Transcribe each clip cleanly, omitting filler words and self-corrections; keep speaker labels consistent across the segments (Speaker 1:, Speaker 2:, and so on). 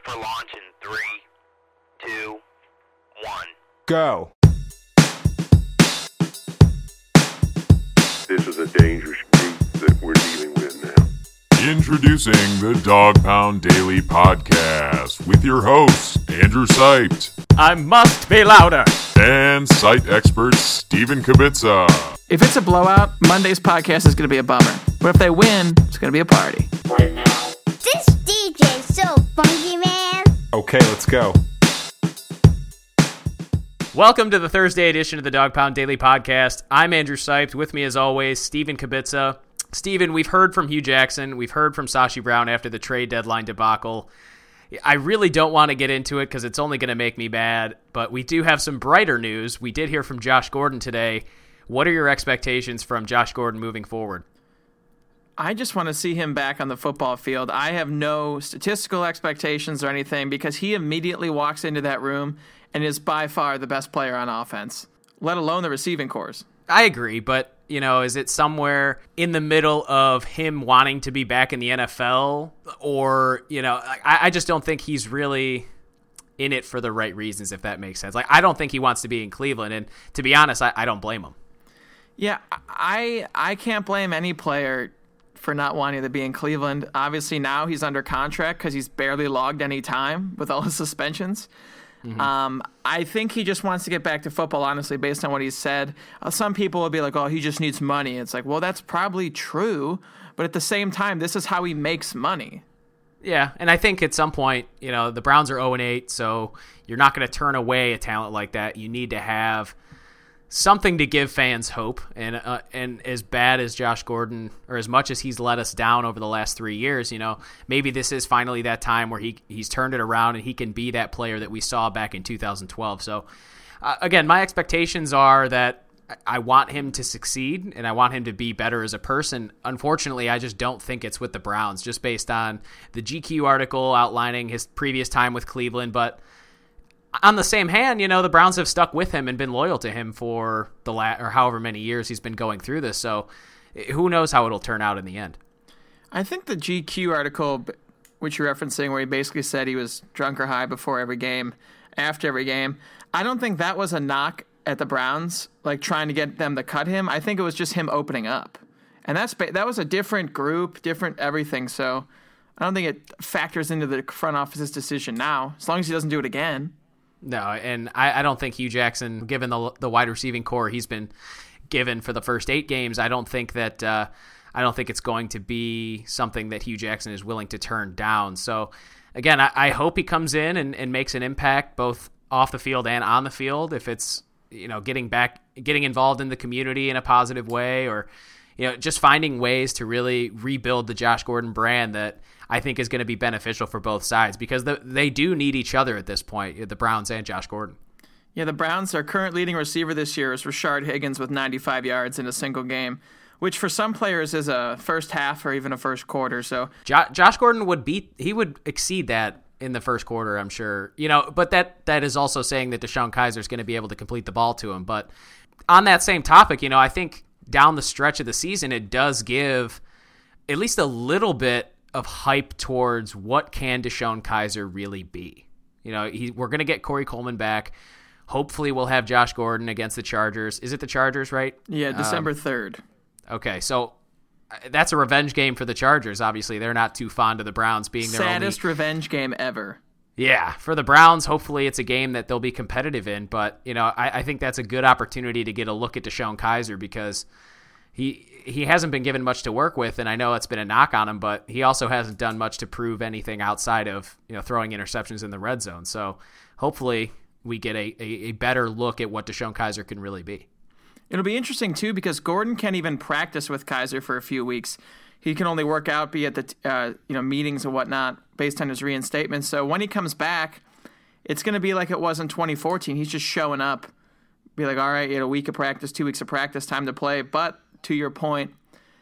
Speaker 1: for launch in 3, 2, 1.
Speaker 2: Go.
Speaker 3: This is a dangerous group that we're dealing with now.
Speaker 4: Introducing the Dog Pound Daily Podcast with your hosts, Andrew Siped
Speaker 2: I must be louder.
Speaker 4: and site expert Steven Kibitza.
Speaker 5: If it's a blowout, Monday's podcast is going to be a bummer. But if they win, it's going to be a party.
Speaker 6: This DJ's so funky, man.
Speaker 2: Okay, let's go.
Speaker 7: Welcome to the Thursday edition of the Dog Pound Daily Podcast. I'm Andrew Siped. With me, as always, Steven Kibitza. Steven, we've heard from Hugh Jackson. We've heard from Sashi Brown after the trade deadline debacle. I really don't want to get into it because it's only going to make me mad, but we do have some brighter news. We did hear from Josh Gordon today. What are your expectations from Josh Gordon moving forward?
Speaker 5: I just want to see him back on the football field. I have no statistical expectations or anything because he immediately walks into that room and is by far the best player on offense, let alone the receiving corps.
Speaker 7: I agree, but, is it somewhere in the middle of him wanting to be back in the NFL? Or, I just don't think he's really in it for the right reasons, if that makes sense. I don't think he wants to be in Cleveland, and to be honest, I don't blame him.
Speaker 5: Yeah, I can't blame any player for not wanting to be in Cleveland. Obviously, now he's under contract because he's barely logged any time with all his suspensions. Mm-hmm. I think he just wants to get back to football, honestly, based on what he said. Some people will be like, oh, he just needs money. It's like, well, that's probably true. But at the same time, this is how he makes money.
Speaker 7: Yeah, and I think at some point, the Browns are 0-8, so you're not going to turn away a talent like that. You need to have something to give fans hope. And as bad as Josh Gordon, or as much as he's let us down over the last 3 years, maybe this is finally that time where he's turned it around and he can be that player that we saw back in 2012. So, again, my expectations are that I want him to succeed and I want him to be better as a person. Unfortunately, I just don't think it's with the Browns, just based on the GQ article outlining his previous time with Cleveland. But on the same hand, the Browns have stuck with him and been loyal to him for or however many years he's been going through this. So who knows how it'll turn out in the end.
Speaker 5: I think the GQ article, which you're referencing, where he basically said he was drunk or high before every game, after every game, I don't think that was a knock at the Browns, like trying to get them to cut him. I think it was just him opening up. And that was a different group, different everything. So I don't think it factors into the front office's decision now, as long as he doesn't do it again.
Speaker 7: No, and I don't think Hugh Jackson, given the wide receiving core he's been given for the first 8 games, I don't think it's going to be something that Hugh Jackson is willing to turn down. So, again, I hope he comes in and makes an impact both off the field and on the field. If it's getting involved in the community in a positive way, or just finding ways to really rebuild the Josh Gordon brand that I think is going to be beneficial for both sides, because they do need each other at this point, the Browns and Josh Gordon.
Speaker 5: Yeah, the Browns, their current leading receiver this year is Rashard Higgins with 95 yards in a single game, which for some players is a first half or even a first quarter. So
Speaker 7: Josh Gordon would exceed that in the first quarter, I'm sure. But that is also saying that Deshaun Kaiser is going to be able to complete the ball to him. But on that same topic, I think down the stretch of the season, it does give at least a little bit of hype towards what can Deshaun Kaiser really be. We're going to get Corey Coleman back. Hopefully we'll have Josh Gordon against the Chargers. Is it the Chargers, right?
Speaker 5: Yeah, December 3rd.
Speaker 7: Okay, so that's a revenge game for the Chargers. Obviously, they're not too fond of the Browns being their
Speaker 5: saddest revenge game ever.
Speaker 7: Yeah, for the Browns, hopefully it's a game that they'll be competitive in. But, I think that's a good opportunity to get a look at Deshaun Kaiser, because he hasn't been given much to work with, and I know it's been a knock on him, but he also hasn't done much to prove anything outside of throwing interceptions in the red zone. So hopefully we get a better look at what Deshaun Kaiser can really be.
Speaker 5: It'll be interesting, too, because Gordon can't even practice with Kaiser for a few weeks. He can only work out, be at the meetings and whatnot, based on his reinstatement. So when he comes back, it's going to be like it was in 2014. He's just showing up, be like, all right, a week of practice, 2 weeks of practice, time to play. But to your point,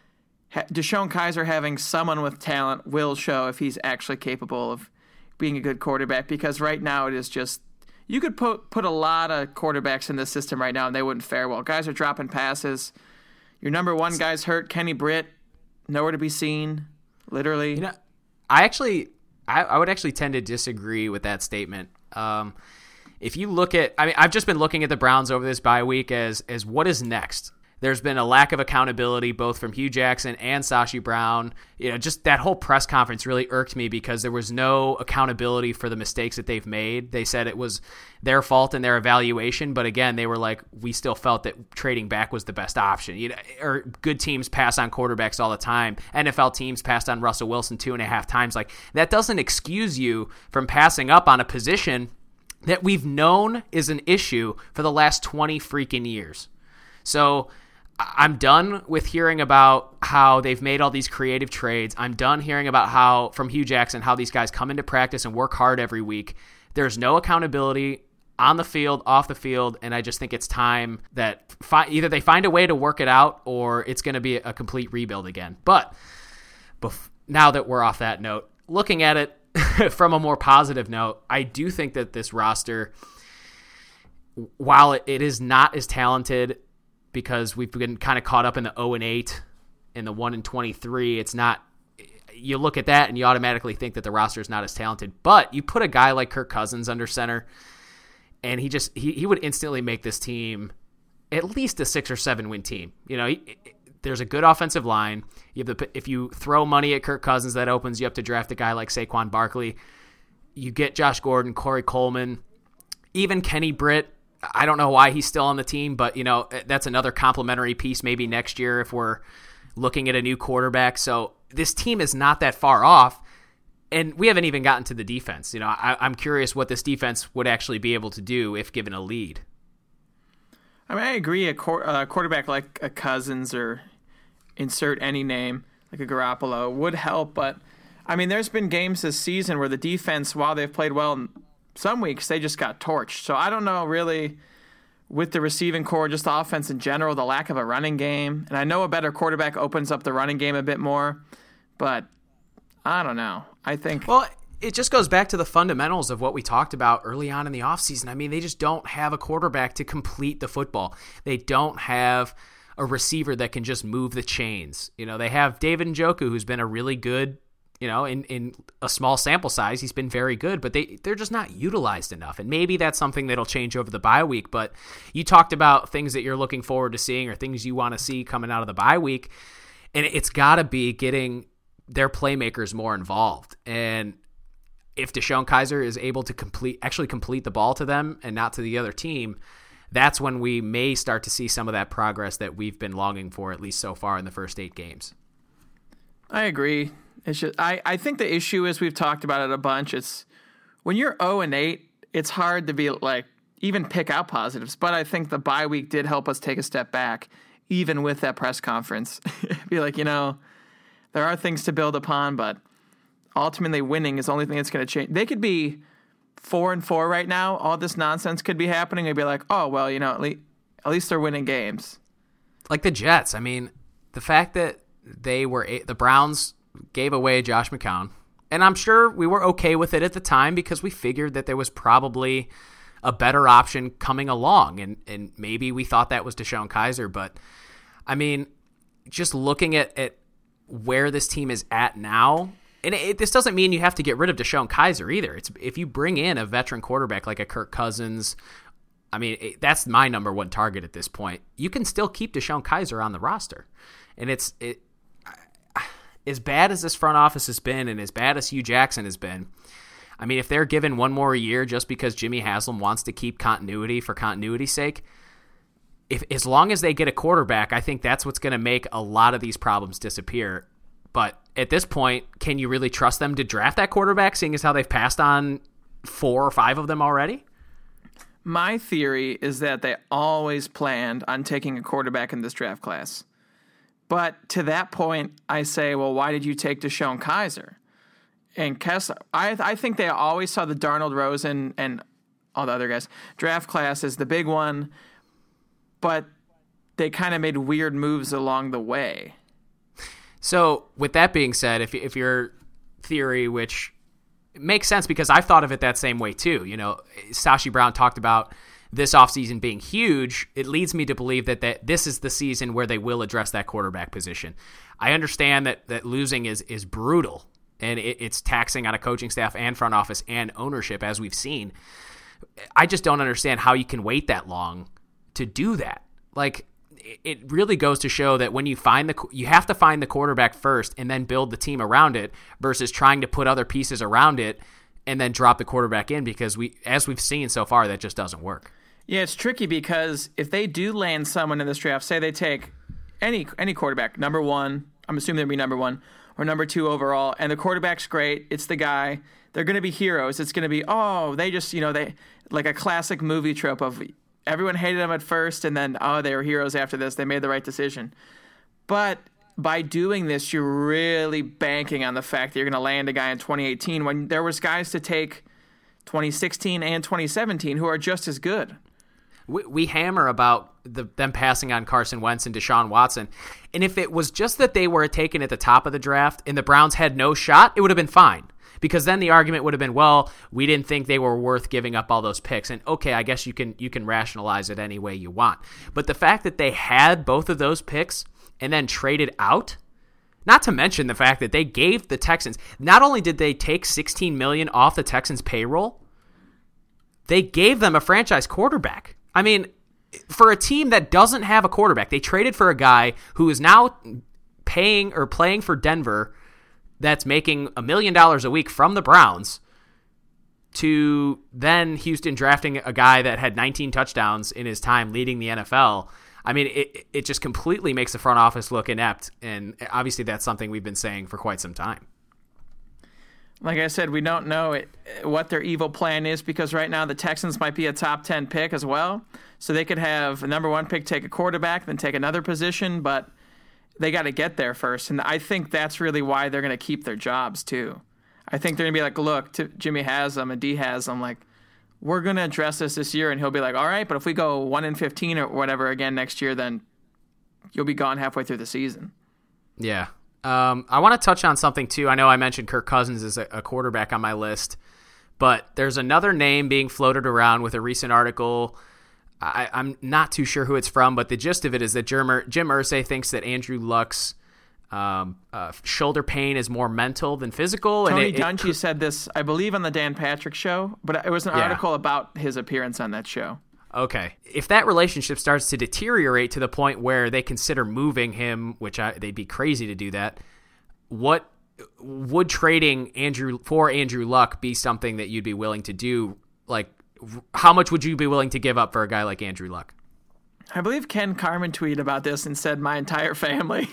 Speaker 5: Deshaun Kaiser having someone with talent will show if he's actually capable of being a good quarterback, because right now it is just, you could put a lot of quarterbacks in this system right now and they wouldn't fare well. Guys are dropping passes. Your number one guy's hurt, Kenny Britt, nowhere to be seen, literally.
Speaker 7: I actually I would actually tend to disagree with that statement. If you look at, I've just been looking at the Browns over this bye week as what is next. There's been a lack of accountability both from Hugh Jackson and Sashi Brown. Just that whole press conference really irked me because there was no accountability for the mistakes that they've made. They said it was their fault in their evaluation, but again, they were like, we still felt that trading back was the best option. Or good teams pass on quarterbacks all the time. NFL teams passed on Russell Wilson 2.5 times. Like, that doesn't excuse you from passing up on a position that we've known is an issue for the last 20 freaking years. So I'm done with hearing about how they've made all these creative trades. I'm done hearing about how, from Hugh Jackson, how these guys come into practice and work hard every week. There's no accountability on the field, off the field, and I just think it's time that either they find a way to work it out or it's going to be a complete rebuild again. But now that we're off that note, looking at it from a more positive note, I do think that this roster, while it is not as talented because we've been kind of caught up in the 0-8 and the 1-23, it's not. You look at that and you automatically think that the roster is not as talented. But you put a guy like Kirk Cousins under center, and he would instantly make this team at least a 6 or 7 win team. There's a good offensive line. If you throw money at Kirk Cousins, that opens you up to draft a guy like Saquon Barkley. You get Josh Gordon, Corey Coleman, even Kenny Britt. I don't know why he's still on the team, but that's another complimentary piece maybe next year if we're looking at a new quarterback. So this team is not that far off, and we haven't even gotten to the defense. I'm curious what this defense would actually be able to do if given a lead.
Speaker 5: I agree. A quarterback like a Cousins or insert any name like a Garoppolo would help, but there's been games this season where the defense, while they've played well in some weeks, they just got torched. So I don't know really with the receiving core, just the offense in general, the lack of a running game. And I know a better quarterback opens up the running game a bit more, but I don't know. I think...
Speaker 7: Well, it just goes back to the fundamentals of what we talked about early on in the offseason. They just don't have a quarterback to complete the football. They don't have a receiver that can just move the chains. They have David Njoku, who's been a really good, in a small sample size, he's been very good, but they're just not utilized enough. And maybe that's something that'll change over the bye week. But you talked about things that you're looking forward to seeing or things you want to see coming out of the bye week. And it's got to be getting their playmakers more involved. And if DeShone Kizer is able to actually complete the ball to them and not to the other team, that's when we may start to see some of that progress that we've been longing for, at least so far in the first 8 games.
Speaker 5: I agree. It's just, I think the issue is, we've talked about it a bunch, it's when you're 0-8, it's hard to be like, even pick out positives. But I think the bye week did help us take a step back, even with that press conference. Be like, there are things to build upon, but ultimately winning is the only thing that's going to change. They could be 4-4 right now. All this nonsense could be happening. They'd be like, oh, well, at least they're winning games.
Speaker 7: Like the Jets. The fact that the Browns gave away Josh McCown, and I'm sure we were okay with it at the time because we figured that there was probably a better option coming along, and maybe we thought that was DeShone Kizer. But, just looking at where this team is at now, and this doesn't mean you have to get rid of DeShone Kizer either. It's if you bring in a veteran quarterback like a Kirk Cousins, that's my number one target at this point. You can still keep DeShone Kizer on the roster. And as bad as this front office has been and as bad as Hugh Jackson has been, if they're given one more year just because Jimmy Haslam wants to keep continuity for continuity's sake, as long as they get a quarterback, I think that's what's going to make a lot of these problems disappear. But at this point, can you really trust them to draft that quarterback, seeing as how they've passed on 4 or 5 of them already?
Speaker 5: My theory is that they always planned on taking a quarterback in this draft class. But to that point, I say, well, why did you take DeShone Kizer? And Kessler, I think they always saw the Darnold, Rosen, and all the other guys draft class as the big one, but they kind of made weird moves along the way.
Speaker 7: So with that being said, if your theory, which makes sense because I've thought of it that same way too, Sashi Brown talked about this offseason being huge, it leads me to believe that this is the season where they will address that quarterback position. I understand that losing is brutal, and it's taxing on a coaching staff and front office and ownership, as we've seen. I just don't understand how you can wait that long to do that. Like, it really goes to show that when you have to find the quarterback first and then build the team around it versus trying to put other pieces around it and then drop the quarterback in, because as we've seen so far, that just doesn't work.
Speaker 5: Yeah, it's tricky because if they do land someone in this draft, say they take any quarterback, number one, I'm assuming they'd be number one, or number two overall, and the quarterback's great, it's the guy, they're going to be heroes. It's going to be, they just, they like a classic movie trope of everyone hated them at first, and then, they were heroes after this. They made the right decision. But by doing this, you're really banking on the fact that you're going to land a guy in 2018 when there was guys to take 2016 and 2017 who are just as good.
Speaker 7: We hammer about them passing on Carson Wentz and Deshaun Watson. And if it was just that they were taken at the top of the draft and the Browns had no shot, it would have been fine. Because then the argument would have been, well, we didn't think they were worth giving up all those picks. And okay, I guess you can rationalize it any way you want. But the fact that they had both of those picks and then traded out, not to mention the fact that they gave the Texans, not only did they take $16 million off the Texans' payroll, they gave them a franchise quarterback. I mean, for a team that doesn't have a quarterback, they traded for a guy who is now paying or playing for Denver that's making $1 million a week from the Browns, to then Houston drafting a guy that had 19 touchdowns in his time leading the NFL. I mean, it just completely makes the front office look inept, and obviously that's something we've been saying for quite some time.
Speaker 5: Like I said, we don't know what their evil plan is, because right now the Texans might be a top 10 pick as well. So they could have a number one pick take a quarterback, then take another position, but they got to get there first. And I think that's really why they're going to keep their jobs too. I think they're going to be like, look, Jimmy has them and D has them, like, we're going to address this year. And he'll be like, all right, but if we go 1-15 or whatever again next year, then you'll be gone halfway through the season.
Speaker 7: Yeah. I want to touch on something too. I know I mentioned Kirk Cousins as a quarterback on my list, but there's another name being floated around with a recent article. I'm not too sure who it's from, but the gist of it is that Jim Irsay thinks that Andrew Luck's shoulder pain is more mental than physical.
Speaker 5: Tony Dungy said this, I believe, on the Dan Patrick show, but it was an article about his appearance on that show. Okay.
Speaker 7: If that relationship starts to deteriorate to the point where they consider moving him, which they'd be crazy to do that, what would trading Andrew Luck be something that you'd be willing to do? Like, how much would you be willing to give up for a guy like Andrew Luck?
Speaker 5: I believe Ken Carman tweeted about this and said my entire family.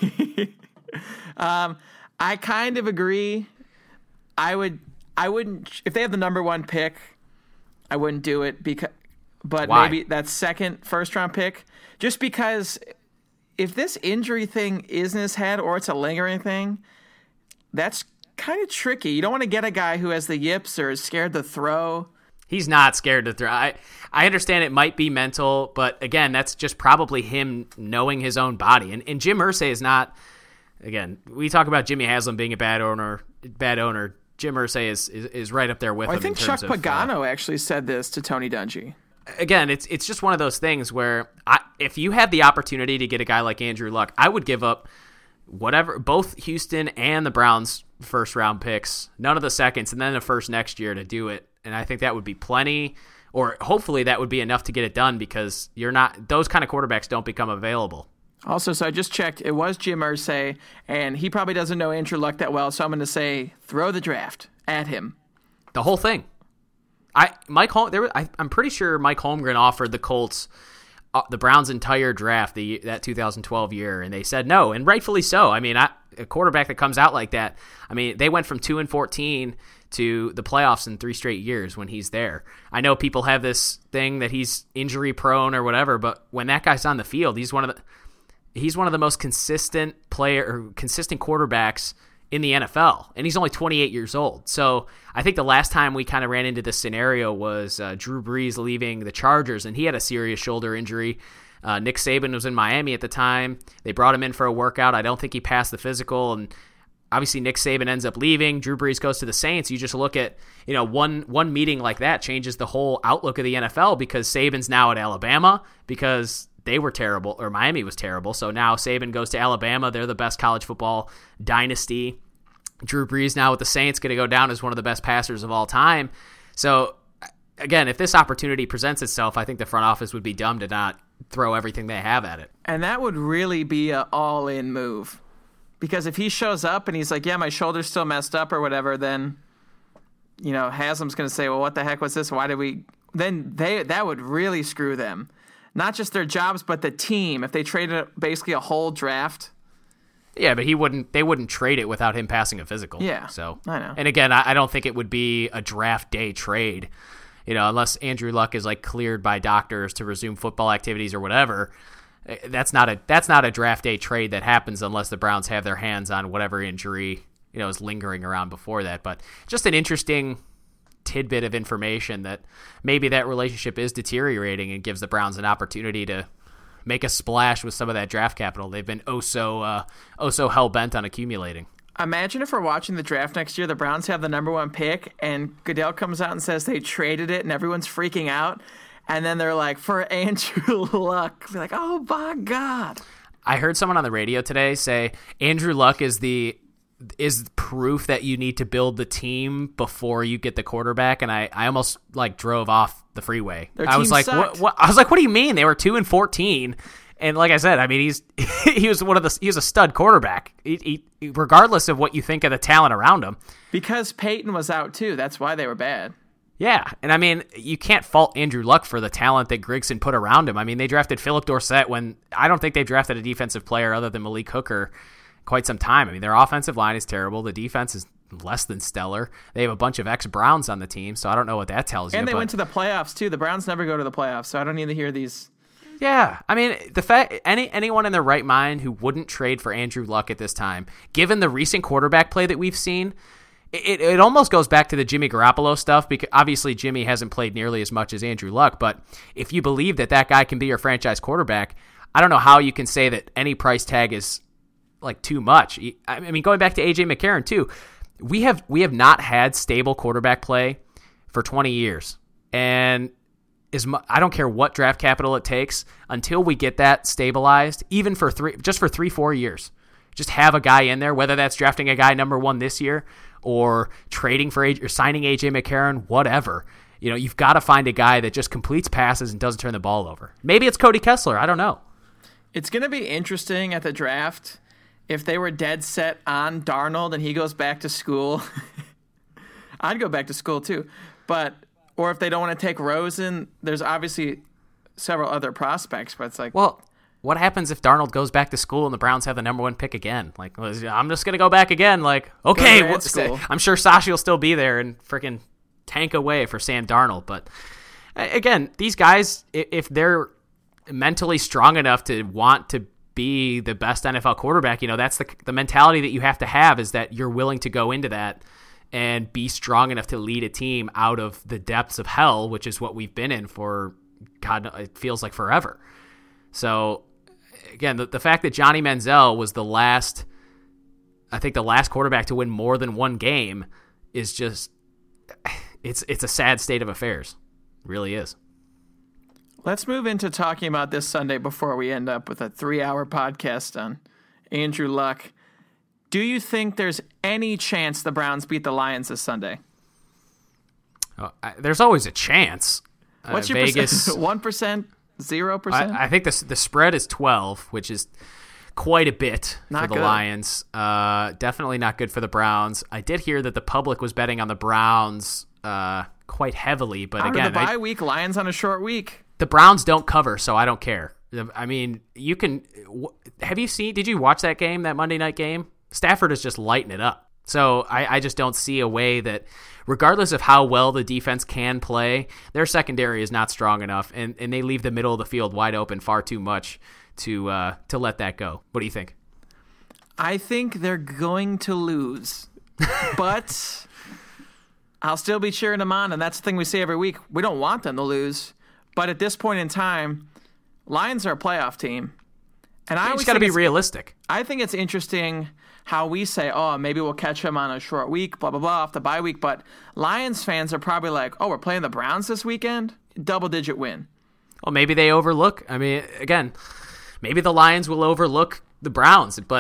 Speaker 5: I kind of agree. I wouldn't, if they have the number one pick, I wouldn't do it, but
Speaker 7: Why?
Speaker 5: Maybe that first round pick, just because if this injury thing is in his head or it's a lingering thing, that's kind of tricky. You don't want to get a guy who has the yips or is scared to throw.
Speaker 7: He's not scared to throw. I understand it might be mental, but again, that's just probably him knowing his own body. And Jim Irsay is not, again, we talk about Jimmy Haslam being a bad owner. Jim Irsay is right up there with him.
Speaker 5: I think Chuck Pagano actually said this to Tony Dungy.
Speaker 7: Again, it's just one of those things where if you had the opportunity to get a guy like Andrew Luck, I would give up whatever, both Houston and the Browns first round picks, none of the seconds, and then the first next year to do it. And I think that would be plenty, or hopefully that would be enough to get it done, because those kind of quarterbacks don't become available.
Speaker 5: Also, so I just checked, it was Jim Irsay, and he probably doesn't know Andrew Luck that well, so I'm going to say throw the draft at him.
Speaker 7: The whole thing. I'm pretty sure Mike Holmgren offered the Colts the Browns' entire draft that 2012 year, and they said no, and rightfully so. I mean, a quarterback that comes out like that, I mean, they went from 2-14 to the playoffs in 3 straight years when he's there. I know people have this thing that he's injury prone or whatever, but when that guy's on the field, he's one of the most consistent quarterbacks in the NFL, and he's only 28 years old. So I think the last time we kind of ran into this scenario was Drew Brees leaving the Chargers, and he had a serious shoulder injury. Nick Saban was in Miami at the time. They brought him in for a workout. I don't think he passed the physical, and obviously Nick Saban ends up leaving. Drew Brees goes to the Saints. You just look at, one meeting like that changes the whole outlook of the NFL, because Saban's now at Alabama because they were terrible, or Miami was terrible. So now Saban goes to Alabama. They're the best college football dynasty Drew Brees now with the Saints going to go down as one of the best passers of all time. So, again, if this opportunity presents itself, I think the front office would be dumb to not throw everything they have at it.
Speaker 5: And that would really be an all-in move. Because if he shows up and he's like, yeah, my shoulder's still messed up or whatever, then, Haslam's going to say, well, what the heck was this? Why did we... Then that would really screw them. Not just their jobs, but the team. If they traded basically a whole draft...
Speaker 7: Yeah, but they wouldn't trade it without him passing a physical.
Speaker 5: Yeah,
Speaker 7: so
Speaker 5: I know.
Speaker 7: And again, I don't think it would be a draft day trade, unless Andrew Luck is like cleared by doctors to resume football activities or whatever. That's not a draft day trade that happens unless the Browns have their hands on whatever injury is lingering around before that. But just an interesting tidbit of information that maybe that relationship is deteriorating and gives the Browns an opportunity to make a splash with some of that draft capital they've been oh so hell-bent on accumulating.
Speaker 5: Imagine if we're watching the draft next year, the Browns have the number 1 pick, and Goodell comes out and says they traded it, and everyone's freaking out, and then they're like, for Andrew Luck. We're like, oh, my God.
Speaker 7: I heard someone on the radio today say Andrew Luck is proof that you need to build the team before you get the quarterback, and I almost drove off the freeway. I was like, what? I was like, what do you mean? They were 2-14, and like I said, I mean, he was a stud quarterback. He, regardless of what you think of the talent around him,
Speaker 5: because Peyton was out too. That's why they were bad.
Speaker 7: Yeah, and I mean, you can't fault Andrew Luck for the talent that Grigson put around him. I mean, they drafted Philip Dorsett when I don't think they've drafted a defensive player other than Malik Hooker quite some time. I mean, their offensive line is terrible. The defense is less than stellar. They have a bunch of ex-Browns on the team, so I don't know what that tells you.
Speaker 5: And they went to the playoffs, too. The Browns never go to the playoffs, so I don't need to hear these.
Speaker 7: Yeah, I mean, the fact anyone in their right mind who wouldn't trade for Andrew Luck at this time, given the recent quarterback play that we've seen, it almost goes back to the Jimmy Garoppolo stuff, because obviously Jimmy hasn't played nearly as much as Andrew Luck, but if you believe that guy can be your franchise quarterback, I don't know how you can say that any price tag is too much. I mean, going back to AJ McCarron too, we have not had stable quarterback play for 20 years, and I don't care what draft capital it takes until we get that stabilized, even for 3-4 years. Just have a guy in there, whether that's drafting a guy number 1 this year or trading for or signing AJ McCarron, whatever. You've got to find a guy that just completes passes and doesn't turn the ball over. Maybe it's Cody Kessler. I don't know.
Speaker 5: It's going to be interesting at the draft if they were dead set on Darnold and he goes back to school. I'd go back to school too. Or if they don't want to take Rosen, there's obviously several other prospects, but it's like...
Speaker 7: Well, what happens if Darnold goes back to school and the Browns have the number 1 pick again? I'm just going to go back again. Okay, I'm sure Sashi will still be there and freaking tank away for Sam Darnold. But again, these guys, if they're mentally strong enough to want to be the best NFL quarterback, that's the mentality that you have to have, is that you're willing to go into that and be strong enough to lead a team out of the depths of hell, which is what we've been in for, God, it feels like forever. So, again, the fact that Johnny Manziel was the last quarterback to win more than 1 game is just, it's a sad state of affairs. It really is.
Speaker 5: Let's move into talking about this Sunday before we end up with a 3-hour podcast on Andrew Luck. Do you think there's any chance the Browns beat the Lions this Sunday?
Speaker 7: There's always a chance.
Speaker 5: What's your
Speaker 7: Vegas?
Speaker 5: 1%? 0%?
Speaker 7: I think the spread is 12, which is quite a bit for the Lions. Definitely not good for the Browns. I did hear that the public was betting on the Browns quite heavily, but again,
Speaker 5: the bye week, Lions on a short week.
Speaker 7: The Browns don't cover, so I don't care. I mean, you can. Did you watch that game, that Monday night game? Stafford is just lighting it up. So I just don't see a way that, regardless of how well the defense can play, their secondary is not strong enough, and they leave the middle of the field wide open far too much to let that go. What do you think?
Speaker 5: I think they're going to lose, but I'll still be cheering them on, and that's the thing we say every week. We don't want them to lose, but at this point in time, Lions are a playoff team. And I always got to
Speaker 7: be realistic.
Speaker 5: I think it's interesting how we say, oh, maybe we'll catch them on a short week, blah, blah, blah, off the bye week. But Lions fans are probably like, oh, we're playing the Browns this weekend? Double-digit win.
Speaker 7: Well, maybe they overlook. I mean, again, maybe the Lions will overlook the Browns. But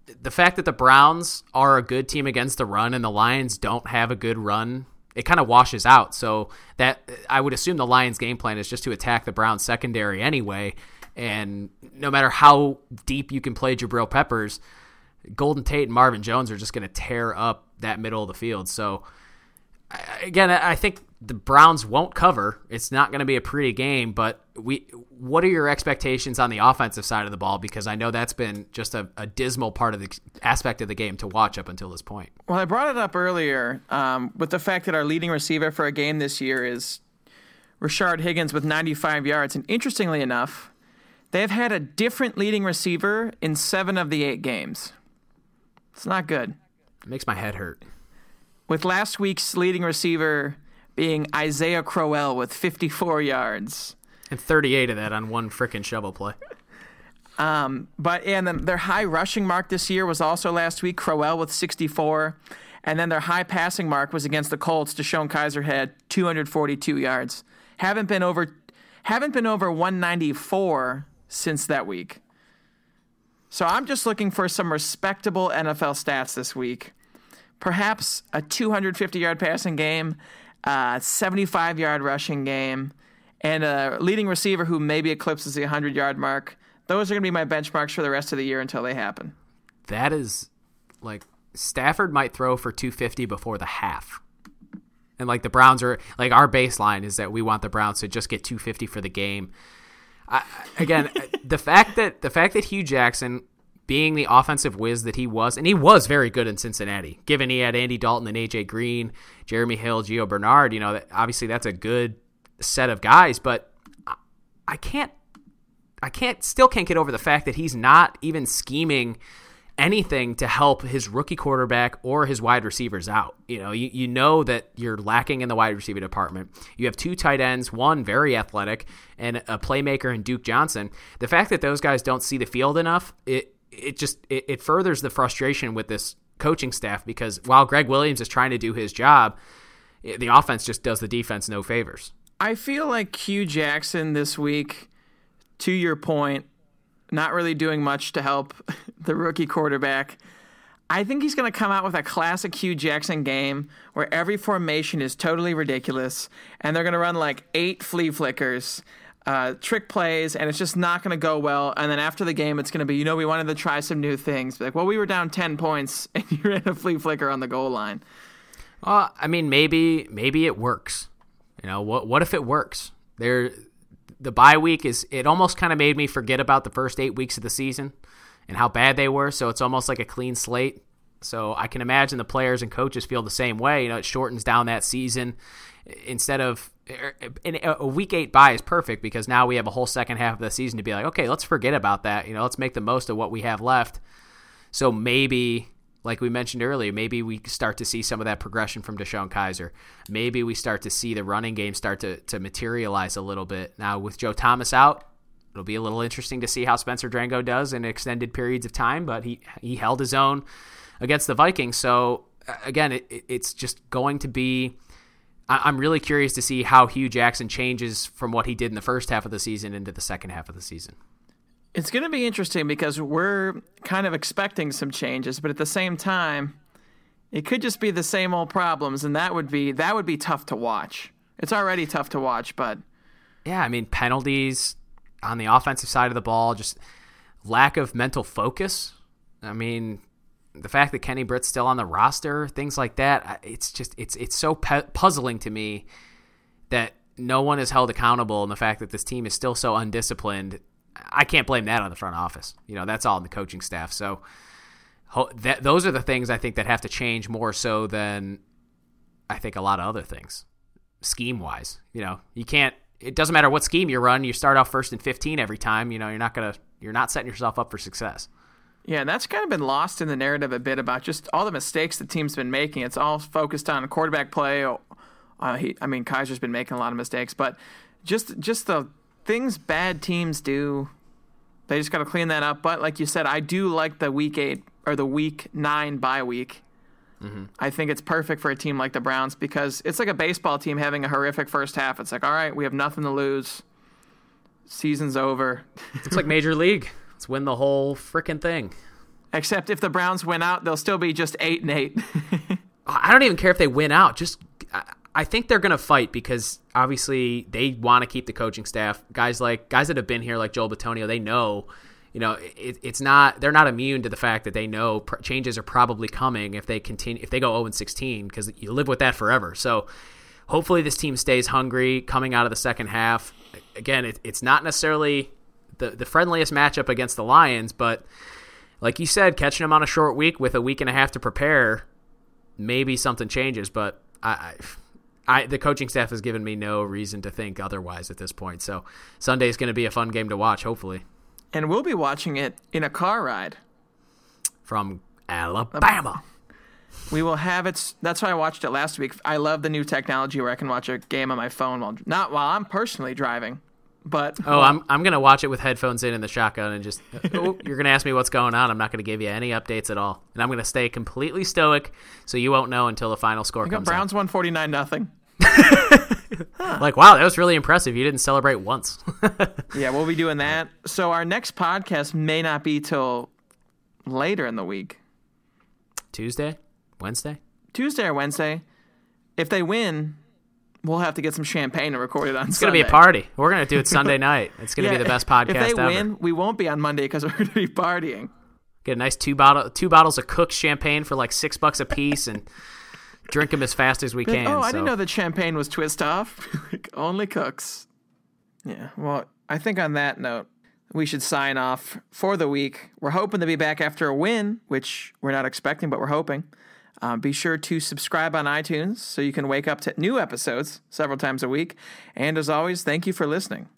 Speaker 7: the fact that the Browns are a good team against the run and the Lions don't have a good run, it kind of washes out. So that I would assume the Lions' game plan is just to attack the Browns secondary anyway. And no matter how deep you can play Jabril Peppers, Golden Tate and Marvin Jones are just going to tear up that middle of the field. So again, I think the Browns won't cover. It's not going to be a pretty game, but what are your expectations on the offensive side of the ball? Because I know that's been just a dismal part of the aspect of the game to watch up until this point.
Speaker 5: Well, I brought it up earlier with the fact that our leading receiver for a game this year is Rashard Higgins with 95 yards. And interestingly enough, they've had a different leading receiver in 7 of the 8 games. It's not good.
Speaker 7: It makes my head hurt.
Speaker 5: With last week's leading receiver being Isaiah Crowell with 54 yards.
Speaker 7: And 38 of that on one frickin' shovel play.
Speaker 5: And then their high rushing mark this year was also last week, Crowell with 64. And then their high passing mark was against the Colts. DeShone Kizer had 242 yards. Haven't been over 194 since that week. So I'm just looking for some respectable NFL stats this week. Perhaps a 250-yard passing game, 75-yard rushing game, and a leading receiver who maybe eclipses the 100-yard mark. Those are going to be my benchmarks for the rest of the year until they happen.
Speaker 7: That is, Stafford might throw for 250 before the half. And, the Browns are, our baseline is that we want the Browns to just get 250 for the game. The fact that Hugh Jackson, being the offensive whiz that he was, and he was very good in Cincinnati, given he had Andy Dalton and A.J. Green, Jeremy Hill, Gio Bernard, obviously that's a good set of guys, but I still can't get over the fact that he's not even scheming anything to help his rookie quarterback or his wide receivers out. You know that you're lacking in the wide receiver department. You have 2 tight ends, one very athletic, and a playmaker in Duke Johnson. The fact that those guys don't see the field enough, it furthers the frustration with this coaching staff, because while Greg Williams is trying to do his job, the offense just does the defense no favors.
Speaker 5: I feel like Hugh Jackson this week, to your point, not really doing much to help the rookie quarterback. I think he's going to come out with a classic Hugh Jackson game where every formation is totally ridiculous, and they're going to run 8 flea flickers, trick plays, and it's just not going to go well. And then after the game, it's going to be, we wanted to try some new things. We were down 10 points, and you ran a flea flicker on the goal line.
Speaker 7: Well, maybe it works. What if it works? The bye week it almost kind of made me forget about the first 8 weeks of the season and how bad they were. So it's almost like a clean slate. So I can imagine the players and coaches feel the same way. It shortens down that season. Instead of a week 8 bye is perfect, because now we have a whole second half of the season to be like, okay, let's forget about that. Let's make the most of what we have left. So maybe, like we mentioned earlier, maybe we start to see some of that progression from DeShone Kizer. Maybe we start to see the running game start to materialize a little bit. Now, with Joe Thomas out, it'll be a little interesting to see how Spencer Drango does in extended periods of time, but he held his own against the Vikings. So, again, it's just going to be – I'm really curious to see how Hugh Jackson changes from what he did in the first half of the season into the second half of the season.
Speaker 5: It's going to be interesting because we're kind of expecting some changes, but at the same time, it could just be the same old problems, and that would be tough to watch. It's already tough to watch, but
Speaker 7: yeah, penalties on the offensive side of the ball, just lack of mental focus. The fact that Kenny Britt's still on the roster, things like that, it's so puzzling to me that no one is held accountable, and the fact that this team is still so undisciplined. I can't blame that on the front office. That's all in the coaching staff. So those are the things I think that have to change more so than I think a lot of other things, scheme-wise. You can't. It doesn't matter what scheme you run. You start off 1st and 15 every time. You're not setting yourself up for success.
Speaker 5: Yeah, and that's kind of been lost in the narrative a bit about just all the mistakes the team's been making. It's all focused on quarterback play. Kaiser's been making a lot of mistakes, but just the things bad teams do, they just got to clean that up. But like you said, I do like the week 8 or the week 9 bye week. Mm-hmm. I think it's perfect for a team like the Browns because it's like a baseball team having a horrific first half. It's like, all right, we have nothing to lose. Season's over.
Speaker 7: It's like Major League. Let's win the whole frickin' thing.
Speaker 5: Except if the Browns win out, they'll still be just 8-8.
Speaker 7: I don't even care if they win out. I think they're going to fight because obviously they want to keep the coaching staff. Guys that have been here like Joel Bitonio, they know, they're not immune to the fact that they know changes are probably coming if they go 0-16 because you live with that forever. So hopefully this team stays hungry coming out of the second half. Again, it's not necessarily the friendliest matchup against the Lions, but like you said, catching them on a short week with a week and a half to prepare, maybe something changes. But the coaching staff has given me no reason to think otherwise at this point. So Sunday is going to be a fun game to watch, hopefully.
Speaker 5: And we'll be watching it in a car ride.
Speaker 7: From Alabama.
Speaker 5: We will have it. That's why I watched it last week. I love the new technology where I can watch a game on my phone not while I'm personally driving. But
Speaker 7: I'm going to watch it with headphones in the shotgun and just you're going to ask me what's going on. I'm not going to give you any updates at all. And I'm going to stay completely stoic so you won't know until the final score comes
Speaker 5: Browns won 49-0.
Speaker 7: Like, wow, that was really impressive. You didn't celebrate once.
Speaker 5: Yeah, we'll be doing that. So our next podcast may not be till later in the week.
Speaker 7: Tuesday
Speaker 5: or Wednesday. If they win, we'll have to get some champagne and record it on Sunday.
Speaker 7: It's going to be a party. We're going to do it Sunday night. It's going to be the best podcast ever.
Speaker 5: If they win, we won't be on Monday because we're going to be partying.
Speaker 7: Get a nice two bottles of Cook's champagne for like $6 a piece and drink them as fast as we can.
Speaker 5: I didn't know that champagne was twist off. Only Cook's. Yeah, well, I think on that note, we should sign off for the week. We're hoping to be back after a win, which we're not expecting, but we're hoping. Be sure to subscribe on iTunes so you can wake up to new episodes several times a week. And as always, thank you for listening.